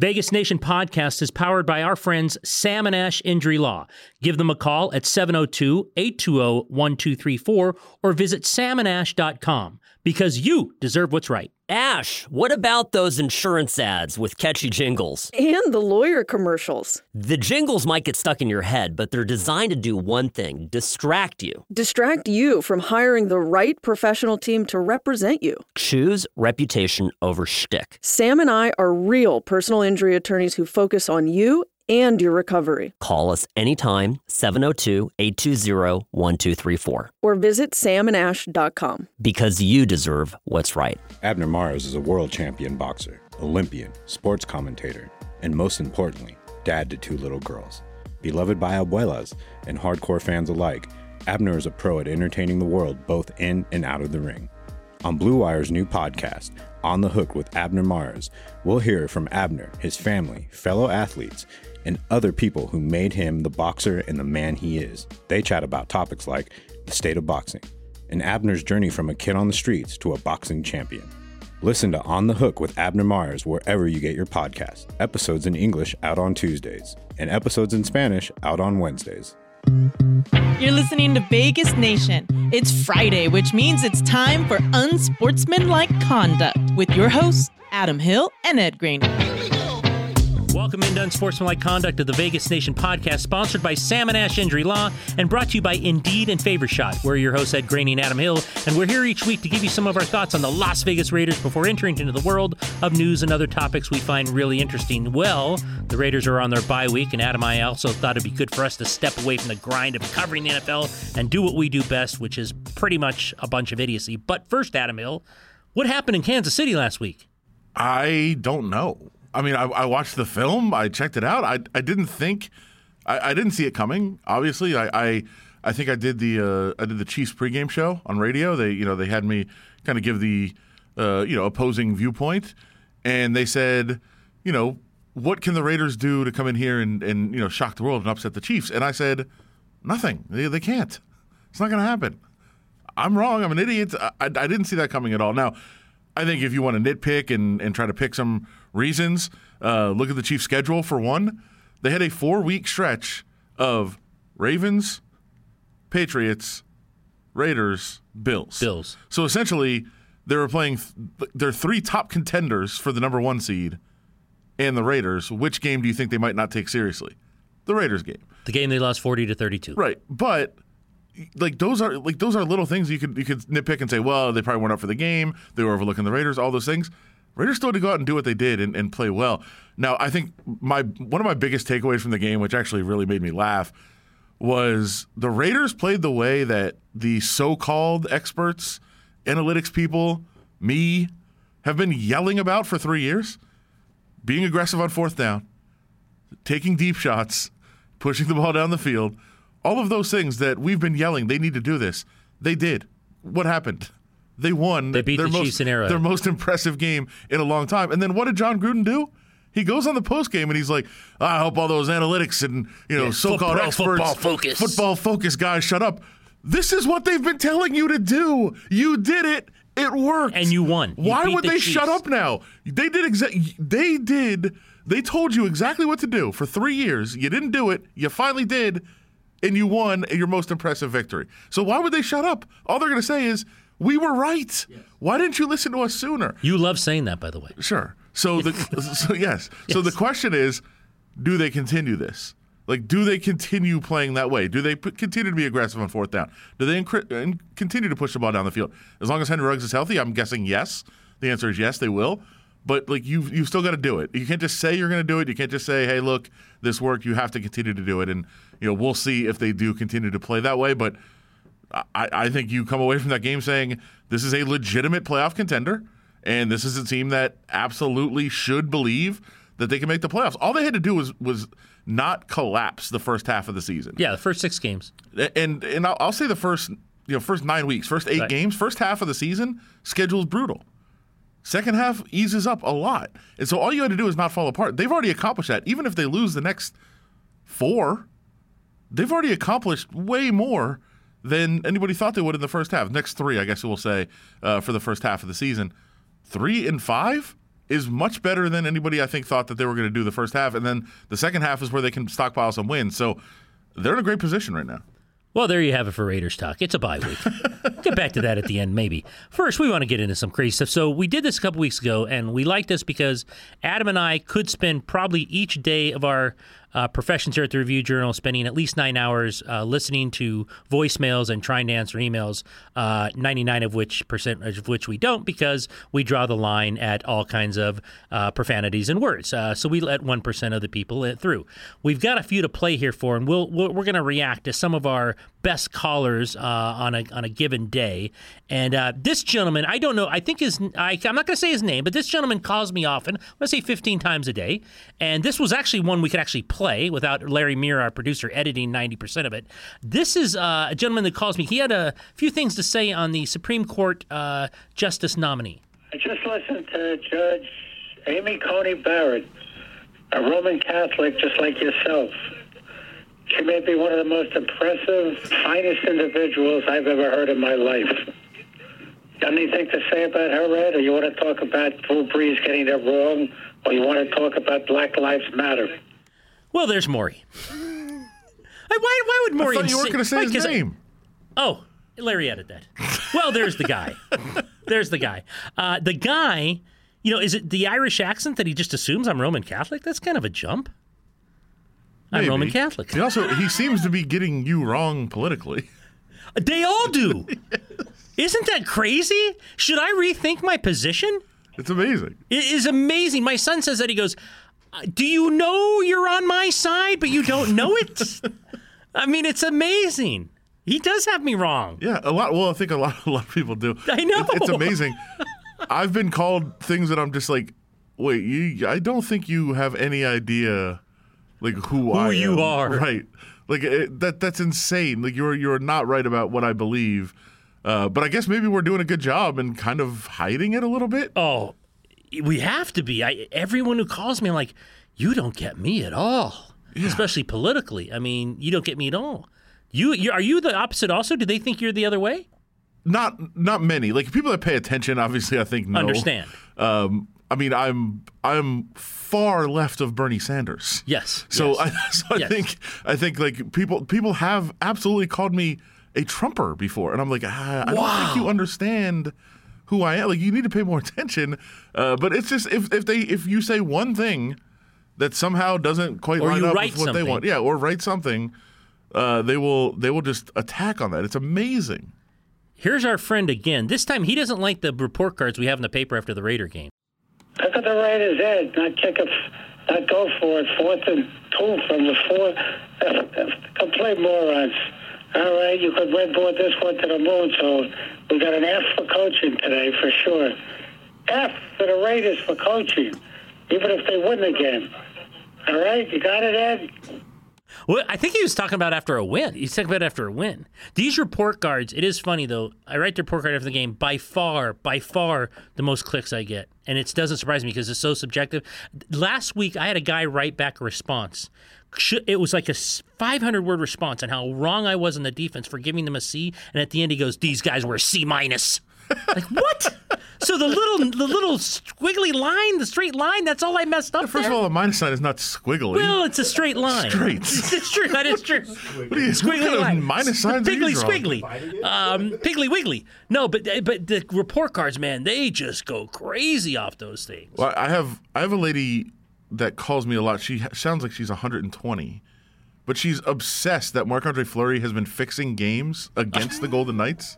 Vegas Nation Podcast is powered by our friends Sam and Ash Injury Law. Give them a call at 702-820-1234 or visit samandash.com because you deserve what's right. Ash, what about those insurance ads with catchy jingles? And the lawyer commercials. The jingles might get stuck in your head, but they're designed to do one thing, distract you. Distract you from hiring the right professional team to represent you. Choose reputation over shtick. Sam and I are real personal injury attorneys who focus on you and your recovery. Call us anytime, 702-820-1234. Or visit samandash.com. Because you deserve what's right. Abner Mares is a world champion boxer, Olympian, sports commentator, and most importantly, dad to 2 little girls. Beloved by abuelas and hardcore fans alike, Abner is a pro at entertaining the world both in and out of the ring. On Blue Wire's new podcast, On the Hook with Abner Mares, we'll hear from Abner, his family, fellow athletes, and other people who made him the boxer and the man he is. They chat about topics like the state of boxing and Abner's journey from a kid on the streets to a boxing champion. Listen to On the Hook with Abner Mares wherever you get your podcast. Episodes in English out on Tuesdays and episodes in Spanish out on Wednesdays. You're listening to Vegas Nation. It's Friday, which means it's time for Unsportsmanlike Conduct with your hosts, Adam Hill and Ed Grainer. Welcome into Unsportsmanlike Conduct of the Vegas Nation Podcast, sponsored by Sam and Ash Injury Law and brought to you by Indeed and Favor Shot. We're your hosts, Ed Graney and Adam Hill, and we're here each week to give you some of our thoughts on the Las Vegas Raiders before entering into the world of news and other topics we find really interesting. Well, the Raiders are on their bye week, and Adam and I also thought it'd be good for us to step away from the grind of covering the NFL and do what we do best, which is pretty much a bunch of idiocy. But first, Adam Hill, what happened in Kansas City last week? I don't know. I mean, I watched the film. I checked it out. I didn't think I didn't see it coming. Obviously, I think I did the Chiefs pregame show on radio. They had me kind of give the opposing viewpoint, and they said, what can the Raiders do to come in here and shock the world and upset the Chiefs? And I said, nothing. They can't. It's not going to happen. I'm wrong. I'm an idiot. I didn't see that coming at all. Now, I think if you want to nitpick and try to pick some reasons, look at the Chiefs' schedule for one. They had a 4-week stretch of Ravens, Patriots, Raiders, Bills. So essentially, they were playing their 3 top contenders for the number 1 seed and the Raiders. Which game do you think they might not take seriously? The Raiders game. The game they lost 40-32. Right, but those are little things you could nitpick and say, well, they probably weren't up for the game. They were overlooking the Raiders. All those things. Raiders still had to go out and do what they did and play well. Now, I think one of my biggest takeaways from the game, which actually really made me laugh, was the Raiders played the way that the so-called experts, analytics people, me, have been yelling about for 3 years. Being aggressive on 4th down, taking deep shots, pushing the ball down the field, all of those things that we've been yelling, they need to do this. They did. What happened? They won. They beat the Chiefs in Arrowhead. Their most impressive game in a long time. And then what did John Gruden do? He goes on the postgame and he's like, I hope all those analytics and so-called experts, football focus guys, shut up. This is what they've been telling you to do. You did it. It worked. And you won. Why would they shut up now? They told you exactly what to do for 3 years. You didn't do it. You finally did. And you won your most impressive victory. So why would they shut up? All they're going to say is, we were right. Yes. Why didn't you listen to us sooner? You love saying that, by the way. Sure. So yes. So the question is, do they continue this? Do they continue playing that way? Do they continue to be aggressive on 4th down? Do they continue to push the ball down the field? As long as Henry Ruggs is healthy, I'm guessing yes. The answer is yes, they will. But you've still got to do it. You can't just say you're going to do it. You can't just say, hey, look, this worked. You have to continue to do it. And we'll see if they do continue to play that way. But I think you come away from that game saying this is a legitimate playoff contender, and this is a team that absolutely should believe that they can make the playoffs. All they had to do was not collapse the first half of the season. Yeah, the first 6 games. And I'll say the first 9 weeks, first 8 games, first half of the season, schedule is brutal. Second half eases up a lot. And so all you had to do is not fall apart. They've already accomplished that. Even if they lose the next 4, they've already accomplished way more than anybody thought they would in the first half. Next 3, I guess we'll say, for the first half of the season. 3-5 is much better than anybody, I think, thought that they were going to do the first half. And then the second half is where they can stockpile some wins. So they're in a great position right now. Well, there you have it for Raiders talk. It's a bye week. Get back to that at the end, maybe. First, we want to get into some crazy stuff. So we did this a couple weeks ago, and we like this because Adam and I could spend probably each day of our professions here at the Review Journal spending at least 9 hours listening to voicemails and trying to answer emails, 99% of which we don't because we draw the line at all kinds of profanities and words. So we let 1% of the people through. We've got a few to play here for, and we're going to react to some of our best callers on a given day. And this gentleman, I don't know, I think I'm not going to say his name, but this gentleman calls me often, let's say 15 times a day. And this was actually one we could actually play without Larry Muir, our producer, editing 90% of it. This is a gentleman that calls me. He had a few things to say on the Supreme Court Justice nominee. I just listened to Judge Amy Coney Barrett, a Roman Catholic just like yourself. She may be one of the most impressive, finest individuals I've ever heard in my life. Got anything to say about her, Ed? Or you want to talk about Drew Brees getting it wrong? Or you want to talk about Black Lives Matter? Well, there's Maury. Why would Maury? I thought you weren't going to say his name. Oh, Larry added that. Well, there's the guy. There's the guy. The guy, is it the Irish accent that he just assumes I'm Roman Catholic? That's kind of a jump. Maybe. I'm Roman Catholic. He seems to be getting you wrong politically. They all do. Isn't that crazy? Should I rethink my position? It's amazing. It is amazing. My son says that. He goes, do you know you're on my side, but you don't know it? I mean, it's amazing. He does have me wrong. Yeah, a lot. Well, I think a lot of people do. I know. It's amazing. I've been called things that I'm just like, wait, I don't think you have any idea, like who I am. You are. Right. Like that's insane. Like you're not right about what I believe. But I guess maybe we're doing a good job in kind of hiding it a little bit. Oh, we have to be. Everyone who calls me, I'm like, you don't get me at all, especially politically. I mean, you don't get me at all. Are you the opposite also? Do they think you're the other way? Not many. Like people that pay attention, obviously, I think know. Understand. I mean, I'm far left of Bernie Sanders. Yes. So yes. I think like people have absolutely called me a Trumper before, and I'm like, I don't think you understand who I am. Like, you need to pay more attention. But it's just if you say one thing that somehow doesn't quite line up with what they want, or write something, they will just attack on that. It's amazing. Here's our friend again. This time he doesn't like the report cards we have in the paper after the Raider game. Look at the Raiders' Ed, not go for it. 4th and 2 from the 4. Complete morons. All right, you could redboard this one to the moon, so we got an F for coaching today for sure. F for the Raiders for coaching, even if they win the game. All right, you got it, Ed? Well, I think he was talking about after a win. He's talking about after a win. These report cards, it is funny, though. I write the report card after the game. By far, the most clicks I get. And it doesn't surprise me because it's so subjective. Last week, I had a guy write back a response. It was like a 500-word response on how wrong I was in the defense for giving them a C. And at the end, he goes, these guys were a C-. Like, what? So the little squiggly line, the straight line, that's all I messed up. First of all, the minus sign is not squiggly. Well, it's a straight line. Straight. It's true. That is true. What are you, squiggly line. Minus signs Piggly squiggly. Piggly wiggly. No, but the report cards, man, they just go crazy off those things. Well, I have a lady that calls me a lot. She sounds like she's 120, but she's obsessed that Marc-Andre Fleury has been fixing games against the Golden Knights.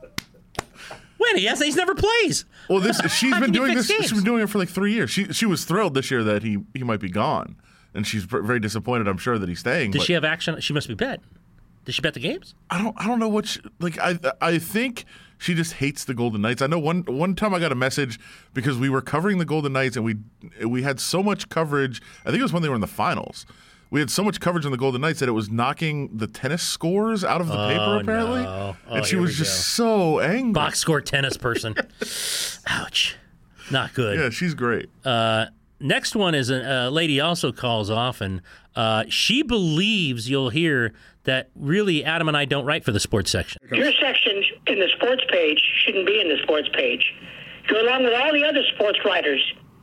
When he's never plays. Well, she's been doing this. She's been doing it for like 3 years. She was thrilled this year that he might be gone, and she's very disappointed. I'm sure that he's staying. Does she have action? She must be bet. Does she bet the games? I don't know what. I think she just hates the Golden Knights. I know one time I got a message because we were covering the Golden Knights and we had so much coverage. I think it was when they were in the finals. We had so much coverage on the Golden Knights that it was knocking the tennis scores out of the paper, apparently. No. And she was just so angry. Box score tennis person. Ouch. Not good. Yeah, she's great. Next one is a lady also calls often. She believes you'll hear that really Adam and I don't write for the sports section. Your section in the sports page shouldn't be in the sports page. You're along with all the other sports writers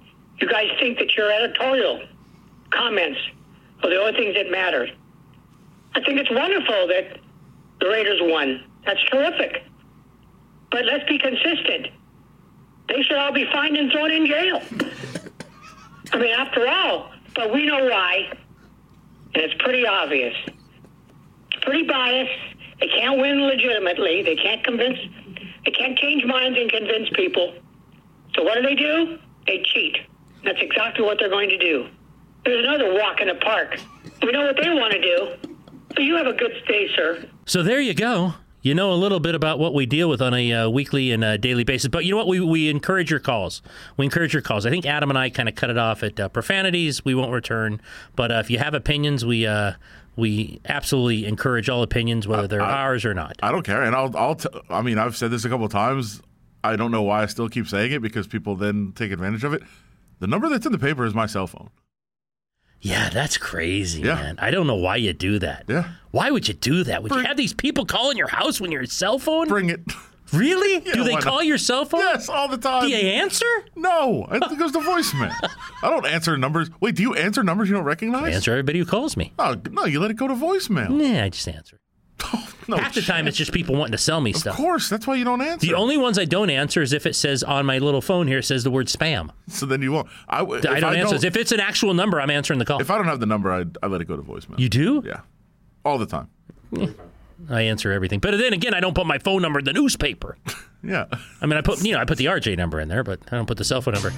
You guys think that your editorial comments are the only things that matter. I think it's wonderful that the Raiders won. That's terrific. But let's be consistent. They should all be fined and thrown in jail. I mean, after all, but we know why. And it's pretty obvious. It's pretty biased. They can't win legitimately. They can't change minds and convince people. So what do? They cheat. That's exactly what they're going to do. There's another walk in the park. We know what they want to do. So you have a good day, sir. So there you go. You know a little bit about what we deal with on a weekly and daily basis. But you know what? We encourage your calls. We encourage your calls. I think Adam and I kind of cut it off at profanities. We won't return. But if you have opinions, we absolutely encourage all opinions, whether they're ours or not. I don't care. And I've said this a couple of times. I don't know why I still keep saying it, because people then take advantage of it. The number that's in the paper is my cell phone. Yeah, that's crazy, man. I don't know why you do that. Yeah. Why would you do that? Would you have these people calling your house when your cell phone? Bring it. Really? Yeah, do they call your cell phone? Yes, all the time. Do you answer? No. It goes to voicemail. I don't answer numbers. Wait, do you answer numbers you don't recognize? I answer everybody who calls me. Oh, no, you let it go to voicemail. Nah, I just answer. Oh, no Half the time, it's just people wanting to sell me stuff. Of course. That's why you don't answer. The only ones I don't answer is if it says on my little phone here, it says the word spam. So then you won't. I don't answer. If it's an actual number, I'm answering the call. If I don't have the number, I let it go to voicemail. You do? Yeah. All the time. I answer everything. But then again, I don't put my phone number in the newspaper. Yeah. I mean, I put the RJ number in there, but I don't put the cell phone number.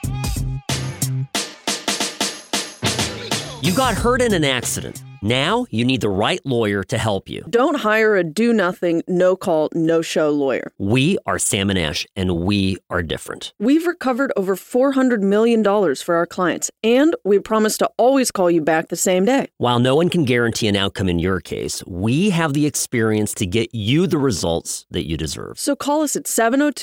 You got hurt in an accident. Now you need the right lawyer to help you. Don't hire a do-nothing, no-call, no-show lawyer. We are Sam and Ash, and we are different. We've recovered over $400 million for our clients, and we promise to always call you back the same day. While no one can guarantee an outcome in your case, we have the experience to get you the results that you deserve. So call us at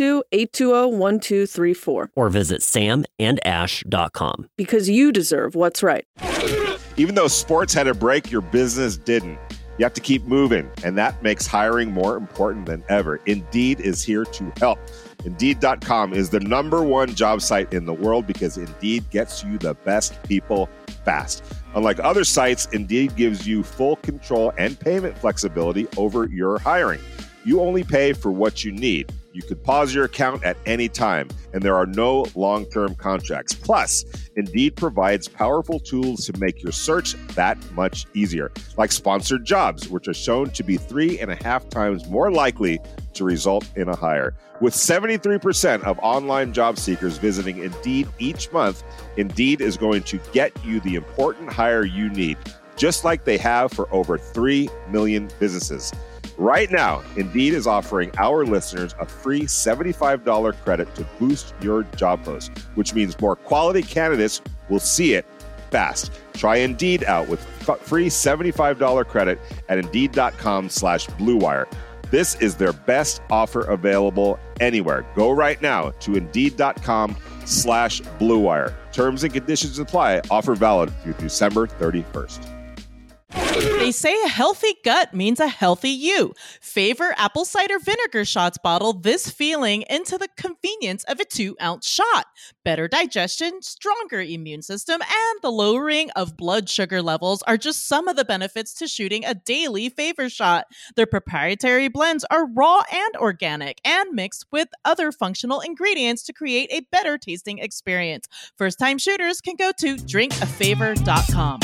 702-820-1234. Or visit samandash.com. Because you deserve what's right. Even though sports had a break, your business didn't. You have to keep moving, and that makes hiring more important than ever. Indeed is here to help. Indeed.com is the #1 job site in the world because Indeed gets you the best people fast. Unlike other sites, Indeed gives you full control and payment flexibility over your hiring. You only pay for what you need. You could pause your account at any time, and there are no long-term contracts. Plus, Indeed provides powerful tools to make your search that much easier, like sponsored jobs, which are shown to be 3.5 times more likely to result in a hire. With 73% of online job seekers visiting Indeed each month, Indeed is going to get you the important hire you need, just like they have for over 3 million businesses. Right now, Indeed is offering our listeners a free $75 credit to boost your job post, which means more quality candidates will see it fast. Try Indeed out with free $75 credit at Indeed.com/Blue Wire. This is their best offer available anywhere. Go right now to Indeed.com/Blue Wire. Terms and conditions apply. Offer valid through December 31st. They say a healthy gut means a healthy you. Favor apple cider vinegar shots bottle this feeling into the convenience of a 2-ounce shot. Better digestion, stronger immune system, and the lowering of blood sugar levels are just some of the benefits to shooting a daily Favor shot. Their proprietary blends are raw and organic and mixed with other functional ingredients to create a better tasting experience. First-time shooters can go to drinkafavor.com.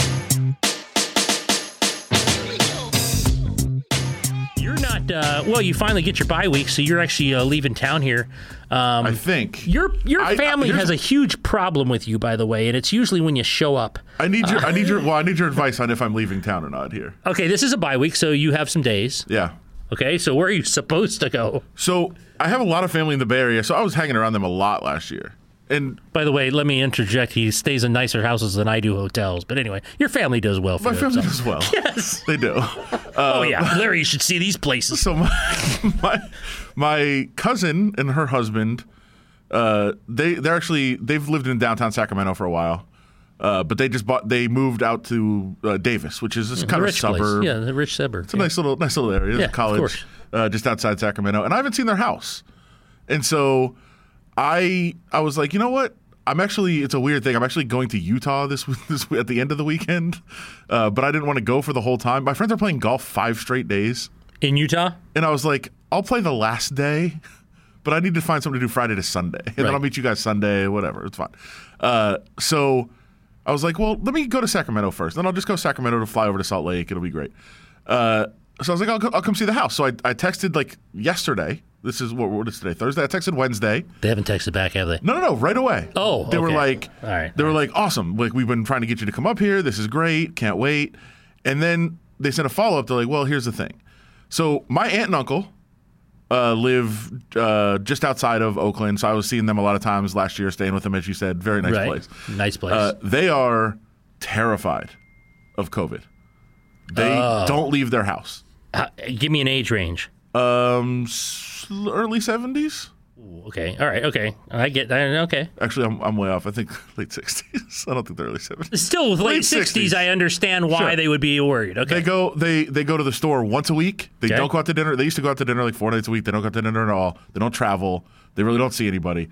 You're not, you finally get your bye week, so you're actually leaving town here. I think. Your family has a huge problem with you, by the way, and it's usually when you show up. I need your advice on if I'm leaving town or not here. Okay, this is a bye week, so you have some days. Yeah. Okay, so where are you supposed to go? So I have a lot of family in the Bay Area, so I was hanging around them a lot last year. And by the way, let me interject. He stays in nicer houses than I do hotels. But anyway, your family does well for my family does well. Yes, they do. Oh yeah, Larry, you should see these places. So my cousin and her husband, they've lived in downtown Sacramento for a while, but they moved out to Davis, which is this kind of suburb. Place. Yeah, the rich suburb. It's a nice little area. There's a college just outside Sacramento, and I haven't seen their house, and so. I was like, you know what? I'm actually, it's a weird thing. I'm actually going to Utah this at the end of the weekend, but I didn't want to go for the whole time. My friends are playing golf 5 straight days. In Utah? And I was like, I'll play the last day, but I need to find something to do Friday to Sunday. And then I'll meet you guys Sunday, whatever. It's fine. So I was like, well, let me go to Sacramento first. Then I'll just go to Sacramento to fly over to Salt Lake. It'll be great. So I was like, I'll come see the house. So I texted like yesterday. This is what is today? Thursday. I texted Wednesday. They haven't texted back, have they? No, right away. Oh, they were like, all right. They were like, awesome. Like, we've been trying to get you to come up here. This is great. Can't wait. And then they sent a follow up. They're like, well, here's the thing. So my aunt and uncle live just outside of Oakland. So I was seeing them a lot of times last year, staying with them, as you said. Very nice place. Nice place. They are terrified of COVID. They don't leave their house. Give me an age range. Early 70s. Okay. All right. Okay. I get that. Okay. Actually, I'm way off. I think late 60s. I don't think they're early 70s. Still, with late 60s, I understand why they would be worried. Okay. They go to the store once a week. They don't go out to dinner. They used to go out to dinner like 4 nights a week. They don't go out to dinner at all. They don't travel. They really don't see anybody.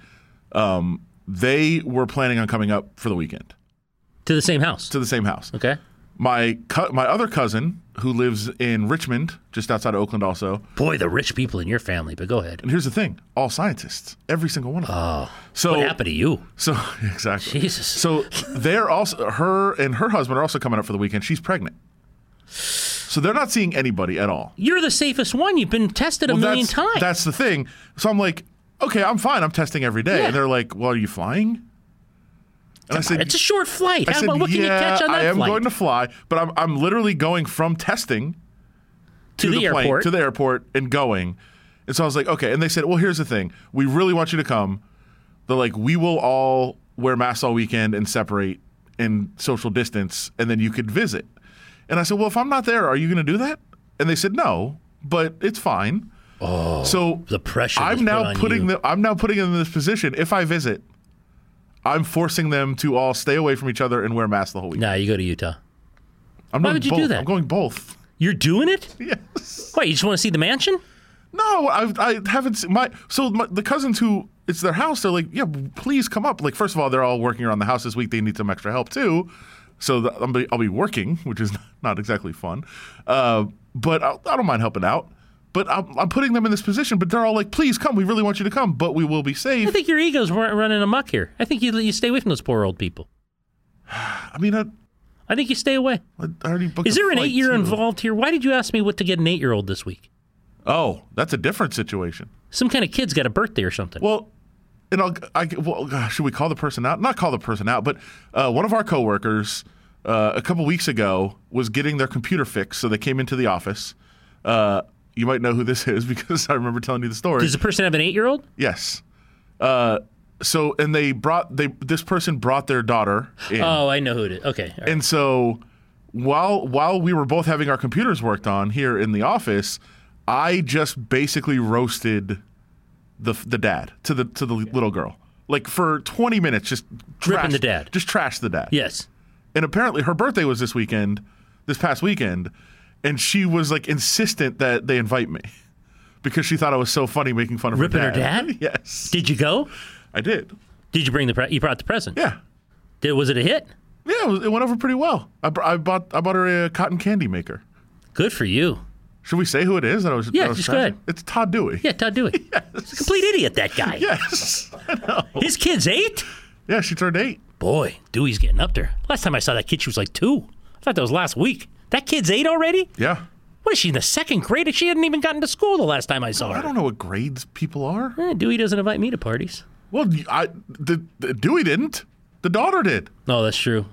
They were planning on coming up for the weekend. To the same house? To the same house. Okay. My other cousin, who lives in Richmond, just outside of Oakland also. Boy, the rich people in your family, but go ahead. And here's the thing. All scientists. Every single one of them. Oh. So, what happened to you? So, exactly. Jesus. So, they're also, her and her husband are also coming up for the weekend. She's pregnant. So, they're not seeing anybody at all. You're the safest one. You've been tested a million times. That's the thing. So, I'm like, okay, I'm fine. I'm testing every day. Yeah. And they're like, well, are you flying? And I said, it's a short flight. I said, what can you catch on that I am flight? going to fly, but I'm literally going from testing to the airport. plane, to the airport and going. And so I was like, okay. And they said, well, here's the thing. We really want you to come. They're like, we will all wear masks all weekend and separate and social distance, and then you could visit. And I said, well, if I'm not there, are you going to do that? And they said, no, but it's fine. Oh, so the pressure. I'm now putting them in this position. If I visit, I'm forcing them to all stay away from each other and wear masks the whole week. Nah, you go to Utah. Why would you do that? I'm going both. You're doing it? Yes. Wait, you just want to see the mansion? No, I haven't seen the cousins who it's their house. They're like, yeah, please come up. Like, first of all, they're all working around the house this week. They need some extra help too. So I'll be working, which is not exactly fun. But I don't mind helping out. But I'm putting them in this position, but they're all like, please come. We really want you to come, but we will be safe. I think your ego's running amok here. I think you stay away from those poor old people. I mean, I think you stay away. I already booked. Is there an 8-year too. involved here? Why did you ask me what to get an 8-year-old this week? Oh, that's a different situation. Some kind of kid's got a birthday or something. Well, and should we call the person out? Not call the person out, but one of our coworkers a couple weeks ago was getting their computer fixed, so they came into the office. You might know who this is because I remember telling you the story. Does the person have an 8-year-old? Yes. So this person brought their daughter in. Oh, I know who it is. Okay. All right. And so while we were both having our computers worked on here in the office, I just basically roasted the dad to the little girl. Like for 20 minutes, just ripping the dad. Just trash the dad. Yes. And apparently her birthday was this past weekend, and she was like insistent that they invite me because she thought I was so funny making fun of ripping her dad. Her dad? Yes. Did you go? I did. Did you bring you brought the present? Yeah. Was it a hit? Yeah, it went over pretty well. I bought her a cotton candy maker. Good for you. Should we say who it is? Just go ahead. It's Todd Dewey. Yeah, Todd Dewey. Yes. He's a complete idiot, that guy. Yes, I know. His kid's 8? Yeah, she turned 8. Boy, Dewey's getting up there. Last time I saw that kid, she was like 2. I thought that was last week. That kid's 8 already? Yeah. What is she, in the 2nd grade? She hadn't even gotten to school the last time I saw her. I don't know what grades people are. Dewey doesn't invite me to parties. Well, Dewey didn't. The daughter did. No, that's true.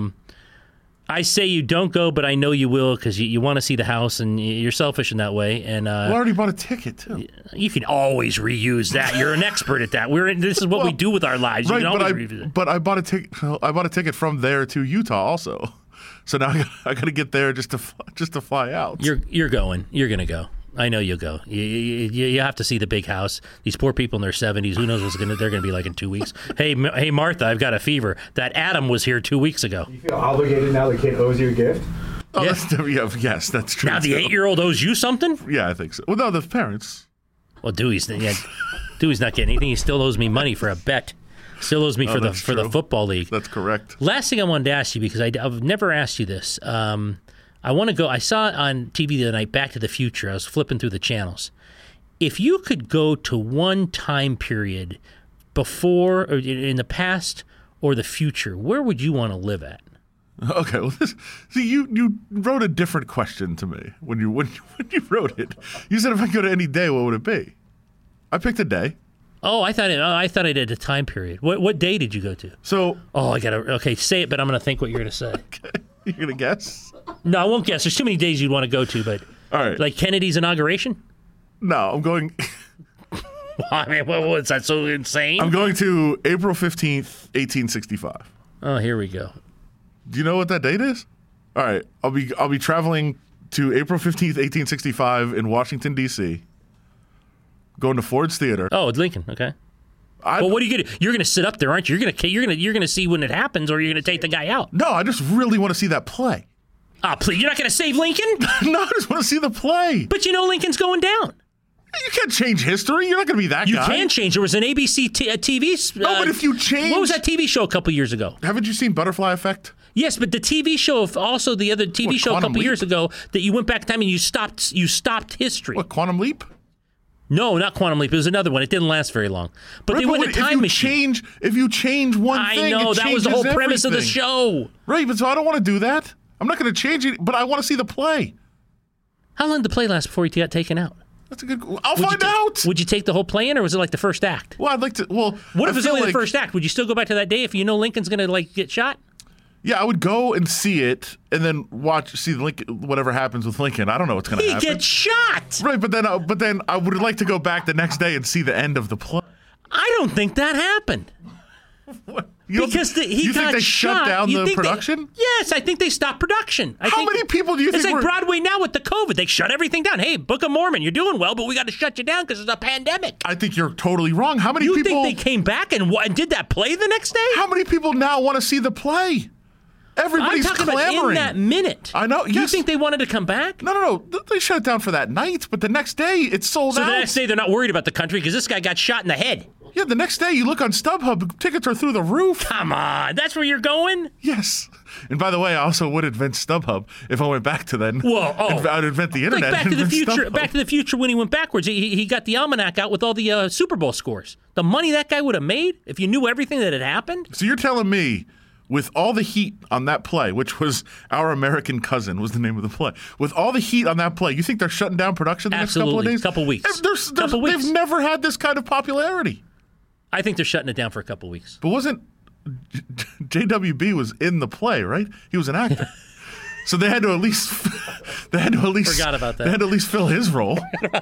I say you don't go, but I know you will because you want to see the house and you're selfish in that way. And I already bought a ticket too. You can always reuse that. You're an expert at that. This is what we do with our lives. Right, you can always reuse it. But I bought a ticket. I bought a ticket from there to Utah also. So now I got to get there just to fly out. You're going. You're going to go. I know you'll go. You have to see the big house. These poor people in their 70s. Who knows they're going to be like in 2 weeks? Hey, Martha, I've got a fever. That Adam was here 2 weeks ago. You feel obligated now the kid owes you a gift? Oh, yeah. Yes, that's true. Now the 8-year-old owes you something? Yeah, I think so. Well, no, the parents. Well, Dewey's not getting anything. He still owes me money for a bet. Still owes me for the that's true. football league. That's correct. Last thing I wanted to ask you, because I've never asked you this. I want to go. I saw it on TV the other night, Back to the Future. I was flipping through the channels. If you could go to one time period before, or in the past or the future, where would you want to live at? Okay, well, see, you wrote a different question to me when you wrote it. You said if I could go to any day, what would it be? I picked a day. Oh, I thought I did a time period. What day did you go to? So, okay, say it, but I'm gonna think what you're gonna say. Okay. You're gonna guess? No, I won't guess. There's too many days you'd want to go to, but all right, like Kennedy's inauguration. No, I'm going. I mean, what's that so insane? I'm going to April 15th, 1865. Oh, here we go. Do you know what that date is? All right, I'll be traveling to April 15th, 1865 in Washington D.C. Going to Ford's Theater. Oh, it's Lincoln. Okay. Well, what are you gonna? You're gonna sit up there, aren't you? You're gonna see when it happens, or you're gonna take the guy out. No, I just really want to see that play. Ah, please! You're not gonna save Lincoln? No, I just want to see the play. But you know Lincoln's going down. You can't change history. You're not going to be that guy. You can change. There was an ABC TV. No, but if you change... What was that TV show a couple years ago? Haven't you seen Butterfly Effect? Yes, but the TV show, also the other TV show a couple years ago, that you went back in time and you stopped history. What, Quantum Leap? No, not Quantum Leap. It was another one. It didn't last very long. But they went a time machine. If you change one thing, I know. That was the whole premise of the everything. show. Right, but so I don't want to do that. I'm not going to change it, but I want to see the play. How long did the play last before he got taken out? That's a good. I'll find out. Would you take the whole play in, or was it like the first act? Well, I'd like to. Well, what if it's only the first act? Would you still go back to that day if you know Lincoln's going to get shot? Yeah, I would go and see it, and then see the Lincoln. Whatever happens with Lincoln, I don't know what's going to happen. He gets shot. Right, but then I would like to go back the next day and see the end of the play. I don't think that happened. What? You think they shut down the production? Yes, I think they stopped production. How many people do you think? It's like Broadway now with the COVID. They shut everything down. Hey, Book of Mormon, you're doing well, but we got to shut you down because it's a pandemic. I think you're totally wrong. How many people? You think they came back and did that play the next day? How many people now want to see the play? Everybody's I'm talking clamoring. about in that minute. I know. You think they wanted to come back? No. They shut it down for that night, but the next day it's sold out. So the next day they're not worried about the country because this guy got shot in the head. Yeah, the next day you look on StubHub, tickets are through the roof. Come on, that's where you're going? Yes. And by the way, I also would invent StubHub if I went back to then. Whoa, I'd invent the internet. Like Back to the Future. Back to the Future when he went backwards, he got the almanac out with all the Super Bowl scores. The money that guy would have made if you knew everything that had happened. So you're telling me, with all the heat on that play, which was Our American Cousin was the name of the play, with all the heat on that play, you think they're shutting down production the next couple of days? Couple weeks. They've never had this kind of popularity. I think they're shutting it down for a couple weeks. But wasn't JWB was in the play, right? He was an actor. So they had to at least forgot about that. They had to at least fill his role.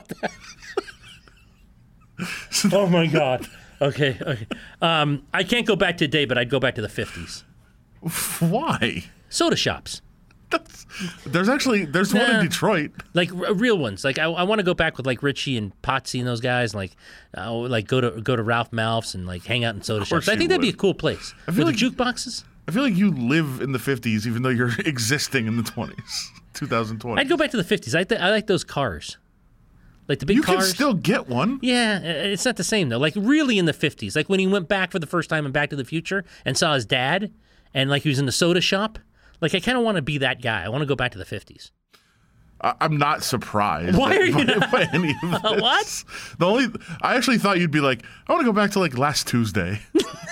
Oh my God. Okay. I can't go back to today, but I'd go back to the 50s. Why? Soda shops. There's one in Detroit, like real ones. Like I want to go back with like Richie and Potsy and those guys, and like go to Ralph Malph's and like hang out in soda shops. I think that'd be a cool place. I feel with the jukeboxes. I feel like you live in the 50s, even though you're existing in the 20s, 2020. I'd go back to the 50s. I like those cars, like the big cars. You can still get one. Yeah, it's not the same though. Like really in the 50s, like when he went back for the first time in Back to the Future and saw his dad, and like he was in the soda shop. Like, I kind of want to be that guy. I want to go back to the 50s. I'm not surprised. Why are you not? By any of this. What? I actually thought you'd be like, I want to go back to like last Tuesday.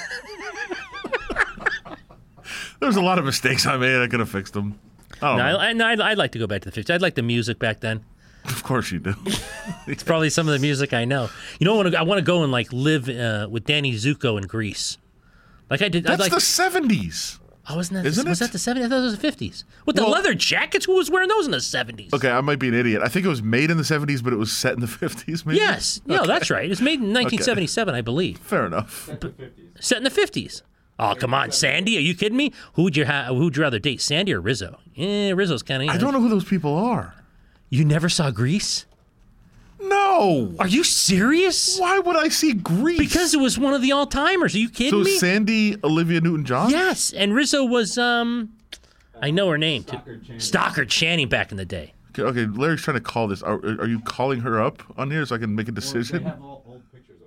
There's a lot of mistakes I made. I could have fixed them. I'd like to go back to the 50s. I'd like the music back then. Of course you do. It's probably some of the music I know. You know, I want to go and like live with Danny Zuko in Greece. Like I did. That's the 70s. Oh, was that the 70s? I thought it was the 50s. With the leather jackets? Who was wearing those in the 70s? Okay, I might be an idiot. I think it was made in the 70s, but it was set in the 50s, maybe? Yes. Okay. No, that's right. It was made in 1977, I believe. Fair enough. Set in the 50s. Oh, come on, Sandy. Are you kidding me? Who'd you rather date, Sandy or Rizzo? Rizzo's kind of... I don't know who those people are. You never saw Grease? No. Are you serious? Why would I see Grease? Because it was one of the all-timers. Are you kidding me? So Sandy Olivia Newton-John? Yes, and Rizzo was, I know her name. Stockard Channing back in the day. Okay, Larry's trying to call this. Are you calling her up on here so I can make a decision? Well, they have old pictures of them.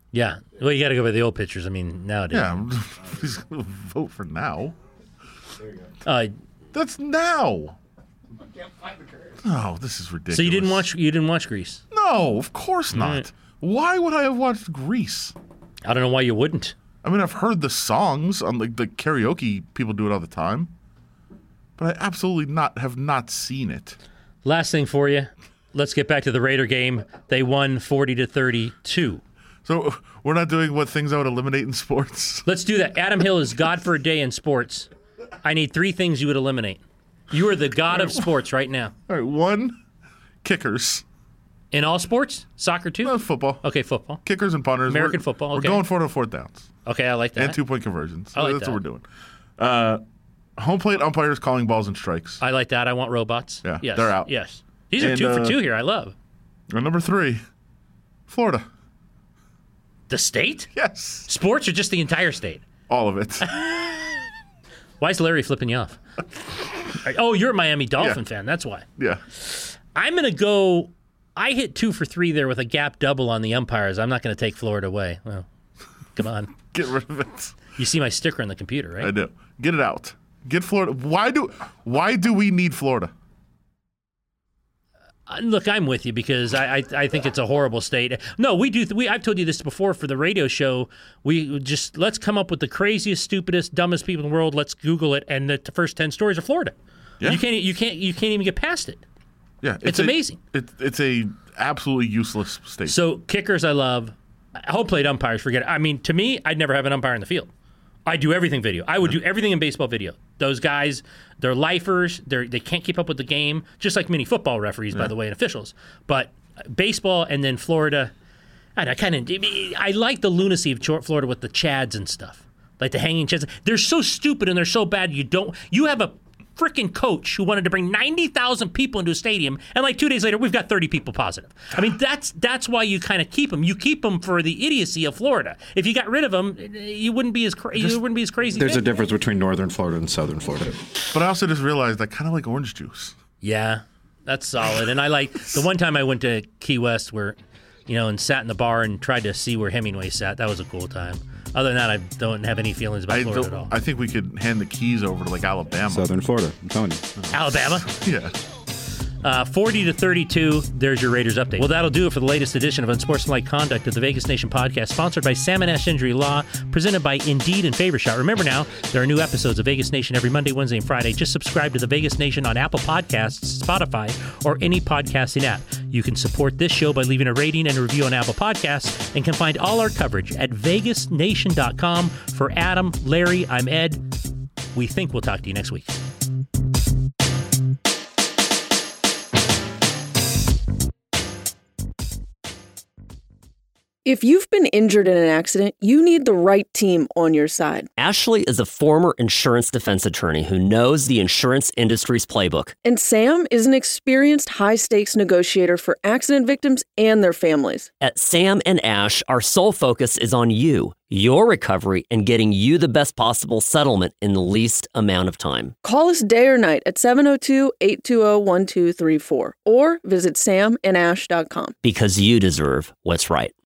Yeah. Well, you got to go by the old pictures. I mean, nowadays. Yeah, he's going to vote for now. There you go. That's now. Oh, this is ridiculous. So you didn't watch Grease? No, of course not. Why would I have watched Grease? I don't know why you wouldn't. I mean, I've heard the songs on like the karaoke. People do it all the time, but I absolutely have not seen it. Last thing for you. Let's get back to the Raider game. They won 40-32. So we're not doing what things I would eliminate in sports. Let's do that. Adam Hill is God for a day in sports. I need 3 things you would eliminate. You are the god of sports right now. All right, 1, kickers. In all sports? Soccer too? Football. Okay, football. Kickers and punters. American football. Okay. We're going for 4th downs. Okay, I like that. And 2-point conversions. I like That's that. what we're doing. Home plate umpires calling balls and strikes. I like that. I want robots. Yeah, yes. they're out. Yes. These are And, 2 for 2 here. I love. And number 3, Florida. The state? Yes. Sports or just the entire state? All of it. Why is Larry flipping you off? Oh, you're a Miami Dolphin fan. That's why. Yeah. I'm going to go. I hit 2 for 3 there with a gap double on the umpires. I'm not going to take Florida away. Well, come on. Get rid of it. You see my sticker on the computer, right? I do. Get it out. Get Florida. Why do we need Florida? Look, I'm with you because I think it's a horrible state. No, we do. I've told you this before for the radio show. Let's come up with the craziest, stupidest, dumbest people in the world. Let's Google it, and the first 10 stories are Florida. Yeah. You can't even get past it. Yeah, it's amazing. It's a absolutely useless state. So kickers, I love. Home plate umpires, forget it. I mean, to me, I'd never have an umpire in the field. I do everything video. I would do everything in baseball video. Those guys, they're lifers. They can't keep up with the game, just like many football referees, by the way, and officials. But baseball and then Florida, I like the lunacy of Florida with the chads and stuff, like the hanging chads. They're so stupid and they're so bad. You have a freaking coach who wanted to bring 90,000 people into a stadium, and like 2 days later, we've got 30 people positive. I mean, that's why you kind of keep them. You keep them for the idiocy of Florida. If you got rid of them, you wouldn't be as crazy. There's a difference between northern Florida and southern Florida. But I also just realized I kind of like orange juice. Yeah, that's solid. And I like the one time I went to Key West where, and sat in the bar and tried to see where Hemingway sat. That was a cool time. Other than that, I don't have any feelings about Florida at all. I think we could hand the keys over to like Alabama. Southern Florida, I'm telling you. Alabama? Yeah. 40-32, there's your Raiders update. Well, that'll do it for the latest edition of Unsportsmanlike Conduct of the Vegas Nation podcast, sponsored by Sam & Ash Injury Law, presented by Indeed and Favor Shot. Remember now, there are new episodes of Vegas Nation every Monday, Wednesday, and Friday. Just subscribe to the Vegas Nation on Apple Podcasts, Spotify, or any podcasting app. You can support this show by leaving a rating and a review on Apple Podcasts, and can find all our coverage at vegasnation.com. For Adam, Larry, I'm Ed. We think we'll talk to you next week. If you've been injured in an accident, you need the right team on your side. Ashley is a former insurance defense attorney who knows the insurance industry's playbook. And Sam is an experienced high-stakes negotiator for accident victims and their families. At Sam and Ash, our sole focus is on you, your recovery, and getting you the best possible settlement in the least amount of time. Call us day or night at 702-820-1234 or visit samandash.com. Because you deserve what's right.